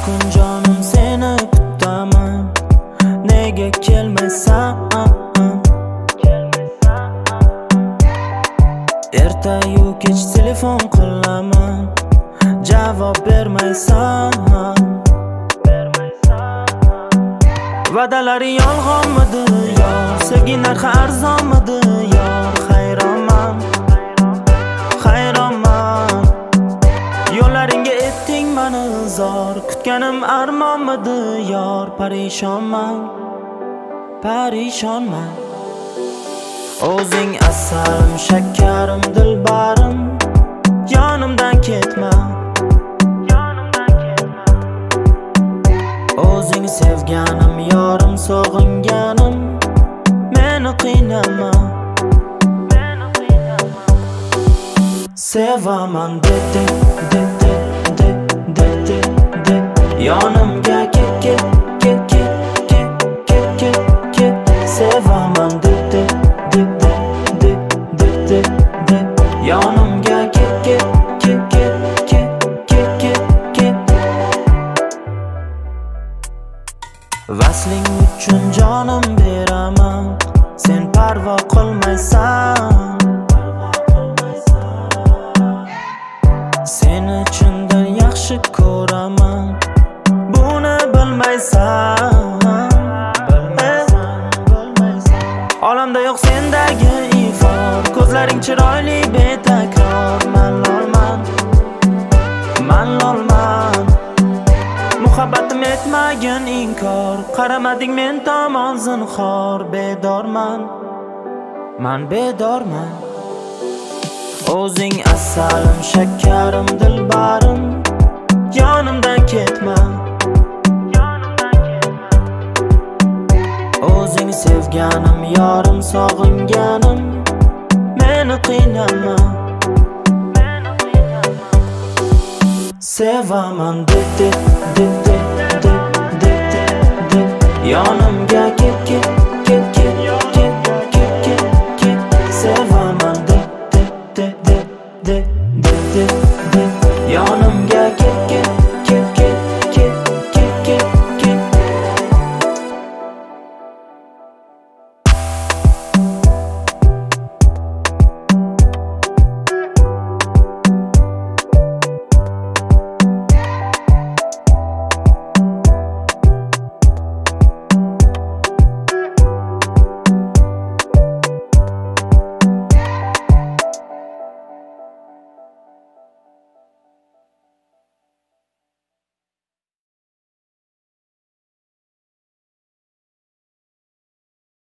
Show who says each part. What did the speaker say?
Speaker 1: kun jonim seni kutaman, nega kelmaysan? Ertayu kech telefon qilaman, javob bermaysan. Va'dalari yolg'onmidi yor, sevgi narxi arzonmidi yor? Hayronman, hayronman, yo'llaringga etding mani zor, kutganim armonmidi yor? Parishonman, parishonman. O'zing asalim, shakarim, dilbarim, yonimdan ketma. O'zing sevganim, yorim, sog'inganim, meni qiynama. Sevaman de de de de de de de de, yonimga ket ket ket ket ket ket ket ket. Sevaman de de de de de de de de, yonimga ket ket ket ket ket ket ket ket. Vasling uchun jonim beraman, sen parvo qilmaysan. Seni chindan yaxshi ko'raman, buni bilmaysan. Olamda yo'q sendagi ifor, ko'zlaring chiroyli betakror. Man lolman, man lolman, muhabbatim etmagin inkor, qaramading men tomon zinhor. Bedorman, man bedorman. O'zing asalim, shakarim, dilbarim, yonimdan ketma. O'zing sevganim, yorim, sog'inganim, meni qiynama. Sevaman de de de de de de de de, yonimga ket ket ket ket ket ket ket ket. Sevaman de de de de de de de de, yonimga ket ket